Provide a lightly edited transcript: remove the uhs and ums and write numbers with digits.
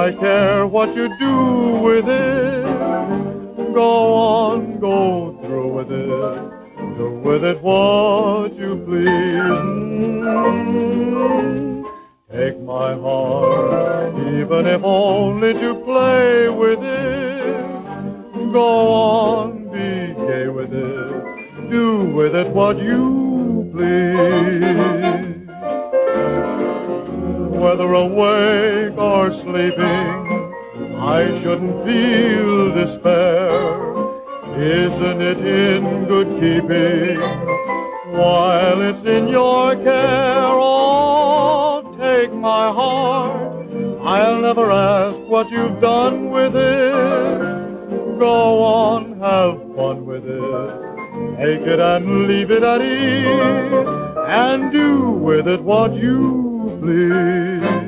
I care what you do with it. Go on, go through with it. Do with it what you please. Take my heart, even if only to play with it. Go on, be gay with it. Do with it what you please. Whether awake or sleeping, I shouldn't feel despair. Isn't it in good keeping while it's in your care? Oh, take my heart, I'll never ask what you've done with it. Go on, have fun with it. Take it and leave it at ease, and do with it what you please.